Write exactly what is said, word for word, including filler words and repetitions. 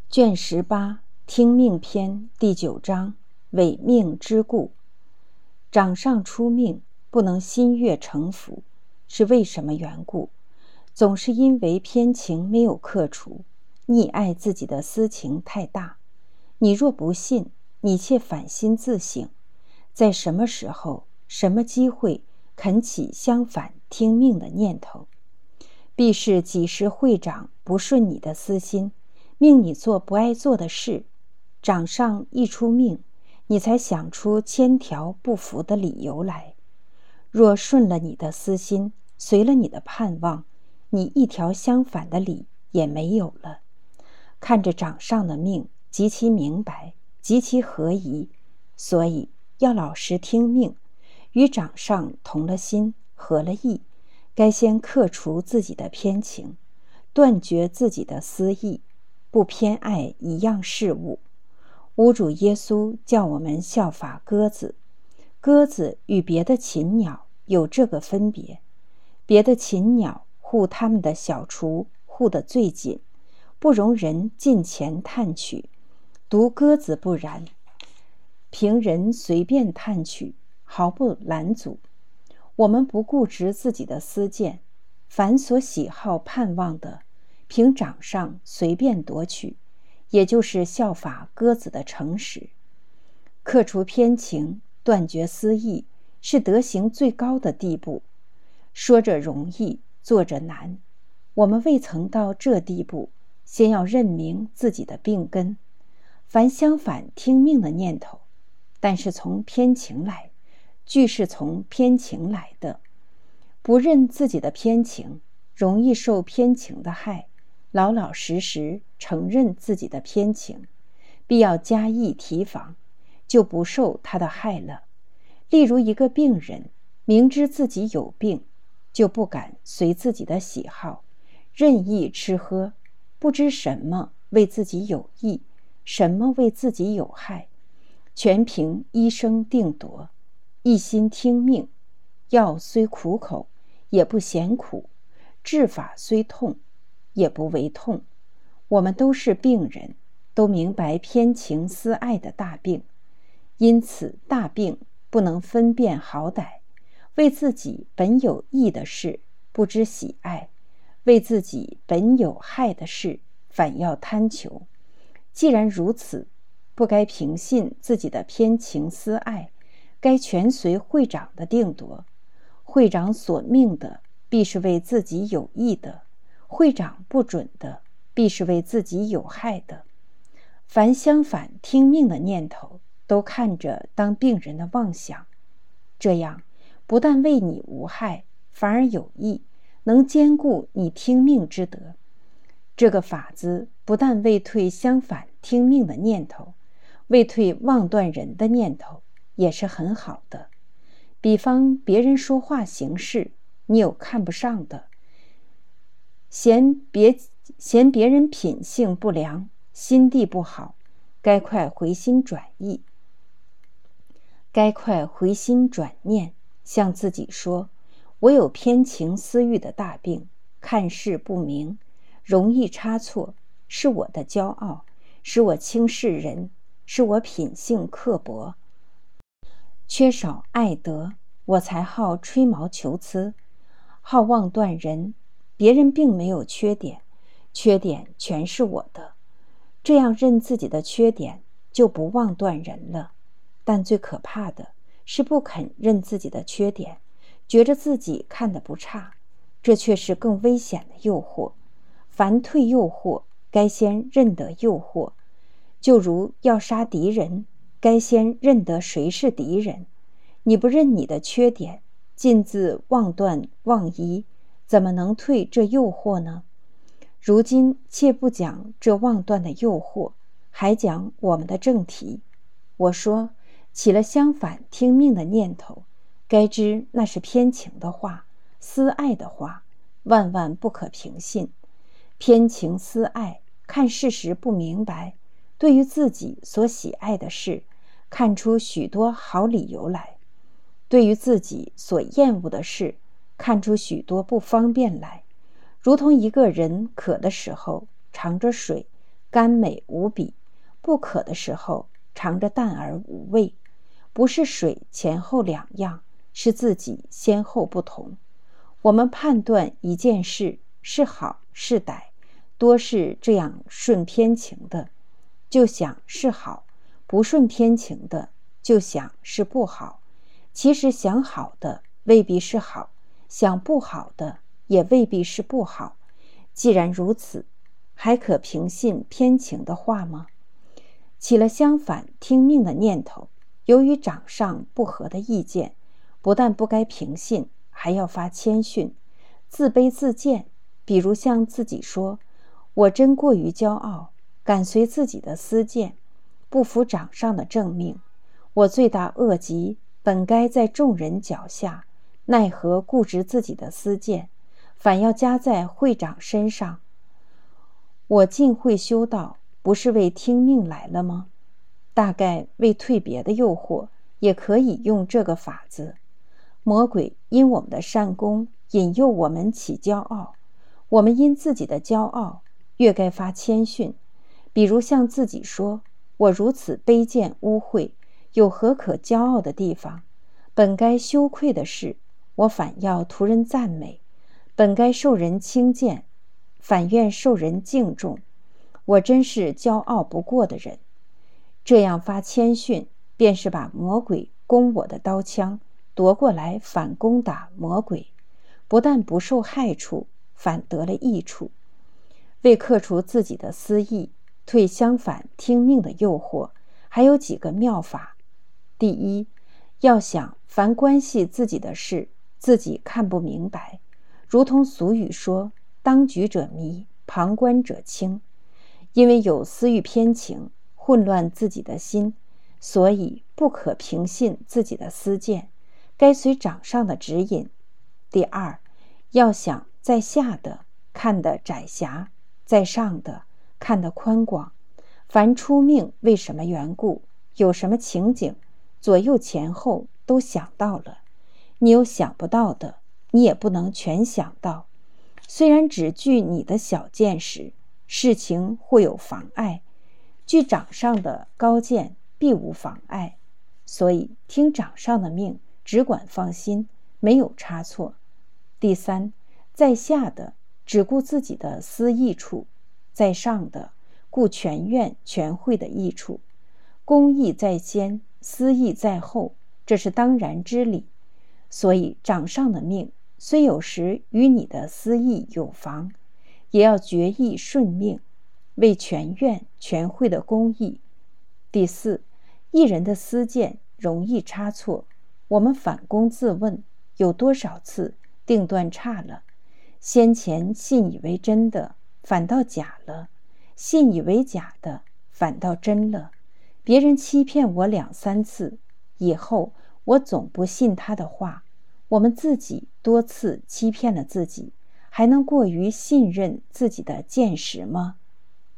卷十八，听命篇第九章，违命之故。掌上出命，不能心悦诚服，是为什么缘故？总是因为偏情没有克除，溺爱自己的私情太大。你若不信，你且反心自省，在什么时候、什么机会肯起相反听命的念头？必是几时会长不顺你的私心，命你做不爱做的事，掌上一出命，你才想出千条不服的理由来。若顺了你的私心，随了你的盼望，你一条相反的理也没有了。看着掌上的命极其明白，极其合宜，所以要老实听命，与掌上同了心，合了意，该先克除自己的偏情，断绝自己的私意，不偏爱一样事物。吾主耶稣叫我们效法鸽子，鸽子与别的禽鸟有这个分别，别的禽鸟护它们的小雏护得最紧，不容人近前探取，独鸽子不然，凭人随便探取，毫不拦阻。我们不固执自己的私见，凡所喜好盼望的，凭掌上随便夺取，也就是效法鸽子的诚实。克除偏情，断绝私意，是德行最高的地步。说着容易，做着难。我们未曾到这地步，先要认明自己的病根。凡相反听命的念头，但是从偏情来，俱是从偏情来的。不认自己的偏情，容易受偏情的害。老老实实承认自己的偏情，必要加以提防，就不受他的害了。例如一个病人，明知自己有病，就不敢随自己的喜好任意吃喝，不知什么为自己有益，什么为自己有害，全凭医生定夺，一心听命。药虽苦口，也不嫌苦；治法虽痛，也不为痛。我们都是病人，都明白偏情私爱的大病，因此大病不能分辨好歹，为自己本有益的事不知喜爱，为自己本有害的事反要贪求。既然如此，不该凭信自己的偏情私爱，该全随会长的定夺。会长所命的，必是为自己有益的；会长不准的，必是为自己有害的。凡相反听命的念头，都看着当病人的妄想，这样不但为你无害，反而有益，能兼顾你听命之德。这个法子不但为退相反听命的念头，为退妄断人的念头，也是很好的。比方别人说话行事，你有看不上的，嫌别嫌别人品性不良，心地不好，该快回心转意，该快回心转念，向自己说：我有偏情私欲的大病，看事不明，容易差错，是我的骄傲，使我轻视人，是我品性刻薄，缺少爱德，我才好吹毛求疵，好妄断人。别人并没有缺点，缺点全是我的。这样认自己的缺点，就不妄断人了。但最可怕的是不肯认自己的缺点，觉着自己看得不差，这却是更危险的诱惑。凡退诱惑，该先认得诱惑。就如要杀敌人，该先认得谁是敌人。你不认你的缺点，尽自妄断妄疑，怎么能退这诱惑呢？如今切不讲这妄断的诱惑，还讲我们的正题。我说，起了相反听命的念头，该知那是偏情的话，私爱的话，万万不可凭信。偏情私爱，看事实不明白，对于自己所喜爱的事，看出许多好理由来；对于自己所厌恶的事，看出许多不方便来。如同一个人渴的时候尝着水， 甘美无比，不渴的时候尝着淡而无味。不是水前后两样，是自己先后不同。我们判断一件事是好是歹，多是这样顺偏情的，就想是好；不顺偏情的，就想是不好。其实想好的未必是好，想不好的也未必是不好。既然如此，还可凭信偏情的话吗？起了相反听命的念头，由于掌上不合的意见，不但不该凭信，还要发谦逊，自卑自贱。比如向自己说，我真过于骄傲，敢随自己的私见，不服掌上的正命。我罪大恶极，本该在众人脚下，奈何固执自己的私见，反要加在会长身上。我进会修道，不是为听命来了吗？大概为退别的诱惑，也可以用这个法子。魔鬼因我们的善功引诱我们起骄傲，我们因自己的骄傲越该发谦逊。比如向自己说，我如此卑贱污秽，有何可骄傲的地方？本该羞愧的事，我反要图人赞美；本该受人轻贱，反愿受人敬重。我真是骄傲不过的人。这样发谦逊，便是把魔鬼攻我的刀枪夺过来，反攻打魔鬼，不但不受害处，反得了益处。为克除自己的私意，退相反听命的诱惑，还有几个妙法。第一，要想凡关系自己的事，自己看不明白，如同俗语说，当局者迷，旁观者清。因为有私欲偏情，混乱自己的心，所以不可凭信自己的私见，该随掌上的指引。第二，要想在下的看得窄狭，在上的看得宽广。凡出命为什么缘故，有什么情景，左右前后都想到了。你有想不到的，你也不能全想到。虽然只据你的小见识，事情或有妨碍，据掌上的高见必无妨碍。所以听掌上的命，只管放心，没有差错。第三，在下的只顾自己的私益处，在上的顾全院全会的益处。公益在先，私益在后，这是当然之理。所以掌上的命虽有时与你的私益有妨，也要决意顺命，为全院全会的公益。第四，一人的私见容易差错，我们反躬自问，有多少次定断差了？先前信以为真的，反倒假了；信以为假的，反倒真了。别人欺骗我两三次，以后我总不信他的话。我们自己多次欺骗了自己，还能过于信任自己的见识吗？